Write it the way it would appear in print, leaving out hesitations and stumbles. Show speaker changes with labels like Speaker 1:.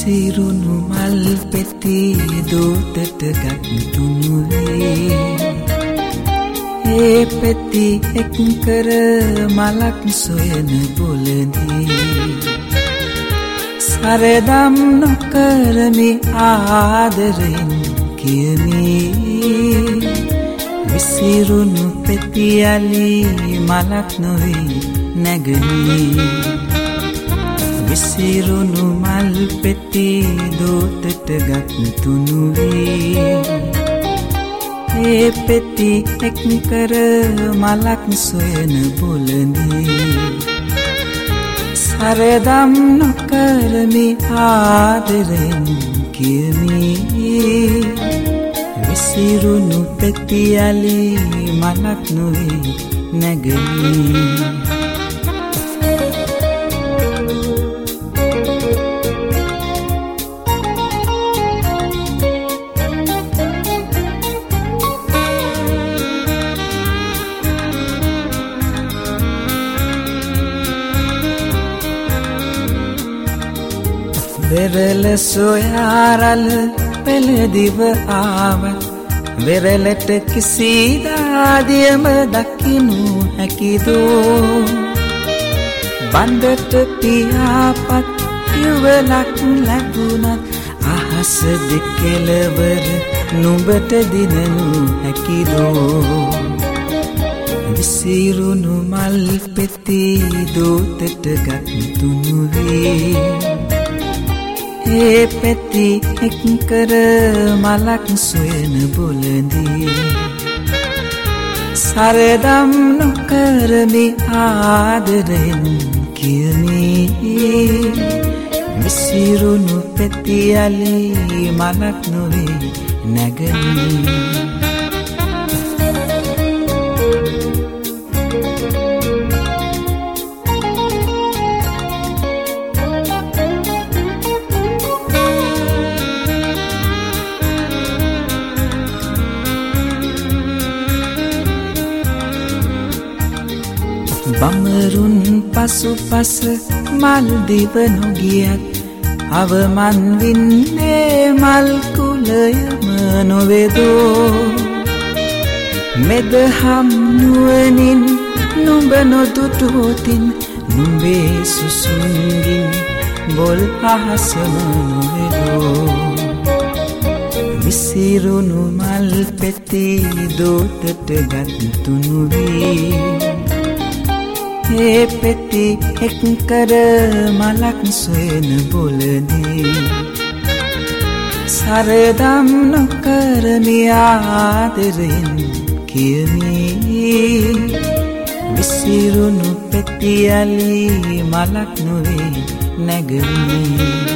Speaker 1: විසිරුණු මල් පෙති දෝතට ගත්තුණු වේ ඒ පෙති එක් කර මලක් සොයන බොලදී සරදම් නොකරමි ආදරෙන් කියමි විසිරුණු පෙති අලි මලක් නොවේ නැගනී විසිරුණු මල් පෙති දෝතට ගත්තුණු වේ ඒ පෙති එක් කර මලක් සොයන බොලදී සරදම් නොකරමි ආදරෙන් කියමි විසිරුණු පෙති අලි මලක් නොවේ නැගනී වෙරළ සොයාරල පෙළදිව ආවත් වෙරළට කිසිදාදියම දකිනු හැකිදෝ බන්දට පියාපත් යුවලක් ලැබුණත් අහස දෙකෙලවර නුඹට දිනනු හැකිදෝ විසිරුණු මල් පෙති දෝතට ගත්තුණු වේ ඒ පෙති එක් කර මලක් සොයන බොලදී සරදම් නොකරමි ආදරෙන් කියමි විසිරුණු පෙති අලි මලක් නොවේ නැගනී බමරුන් පසුපස මල් දිව නොගියත් අවමන් වින්නේ මල් කුලයම නොවේදෝ මෙදහම් නුවණින් නුඹ නොදුටුවොතින් නුඹේ සුසුම්ගින් බොල් අහසම නොවේදෝ විසිරුණු මල් පෙති දෝතට ගත්තුණු වේ ඒ පෙති එක් කර මලක් සොයන බොලදී සරදම් නොකරමි ආදරෙන් කියමි විසිරුණු පෙති අලි මලක් නොවේ නැගනී